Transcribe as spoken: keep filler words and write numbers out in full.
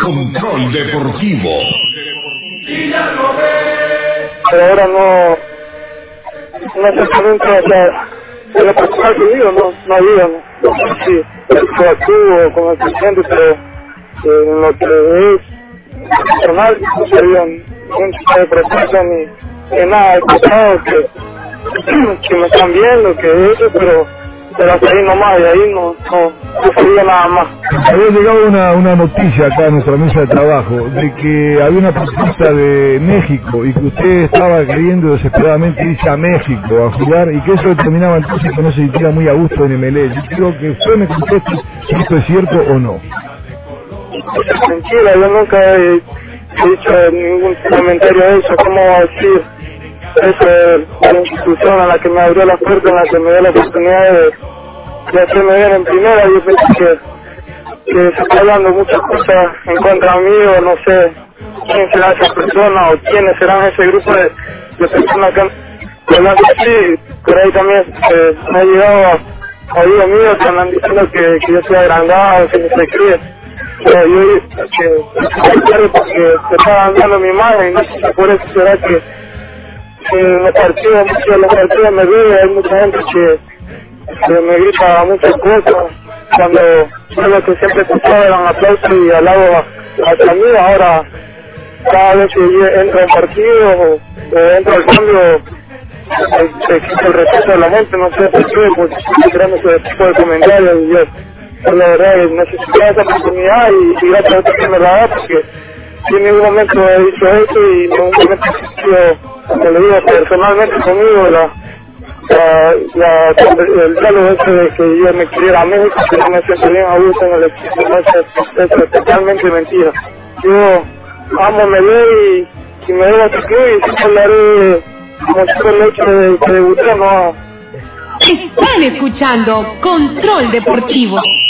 Control Deportivo. Pero ahora no, no exactamente, o sea, en lo personal que digo, no, no había, no, no sé si fue activo con el presidente, pero eh, en lo que es personal, no se había ningún tipo de proceso ni, ni nada, he escuchado que, que me están viendo, que eso, pero pero hasta ahí nomás, y ahí no, no, no sabía nada más. Había llegado una, una noticia acá a nuestra mesa de trabajo de que había una propuesta de México y que usted estaba queriendo desesperadamente irse a México a jugar y que eso determinaba entonces que no se sintiera muy a gusto en M L E. Yo quiero que usted me conteste si esto es cierto o no. Mentira, yo nunca he, he dicho ningún comentario de eso. ¿Cómo va a decir eso de la institución a la que me abrió la puerta, en la que me dio la oportunidad de, de hacerme bien en primera? Yo pensé que, que se está hablando muchas cosas en contra mío, no sé quién será esa persona o quiénes serán ese grupo de, de personas que han hablando así. Por ahí también eh, me ha llegado a oídos míos que andan diciendo que, que yo soy agrandado, que no sé qué. Pero yo que porque se está dando mi imagen, y no sé si por eso será que en los partidos, muchos de los partidos me veo, hay mucha gente que, que me grita muchas cosas, cuando yo lo que siempre escuchaba eran aplausos y halago hacia mí. Ahora cada vez que yo entro en partido o, o entro al cambio se quita el respeto de la gente, no sé por qué, porque estoy creando ese tipo de comentarios y yo, yo la verdad necesitaba esa oportunidad y, y gracias a usted que me la da, porque yo en ningún momento he dicho eso y en ningún momento he sentido, como le digo personalmente conmigo, la, la, la, el diálogo ese de que yo me quería a México, que no me siento bien a gusto en el equipo, no, eso, eso es totalmente mentira. Yo amo Melé y, y me debo a este club y siempre hablaré como si fuera el hecho de que debuté, no. Están escuchando Control Deportivo.